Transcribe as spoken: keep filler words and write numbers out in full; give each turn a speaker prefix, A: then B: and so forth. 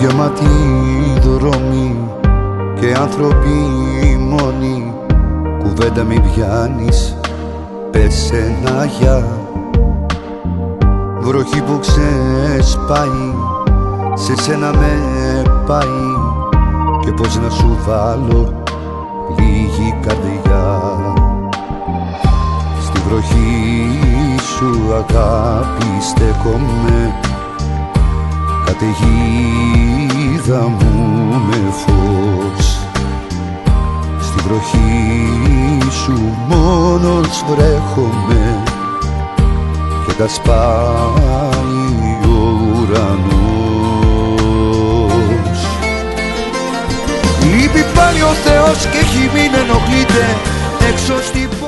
A: γεμάτοι δρόμοι και άνθρωποι μόνοι, κουβέντα μη πιάνεις, πες ένα γεια. Βροχή που ξεσπάει, σε σένα με πάει, και πως να σου βάλω λίγη καρδιά. Στη βροχή σου αγάπη στέκομαι, καταιγίδα μου με φως. Στη βροχή σου μόνος βρέχομαι και τα σπάει ο ουρανός. Λείπει πάλι ο Θεός και έχει μην ενοχλείται έξω στην πόλη.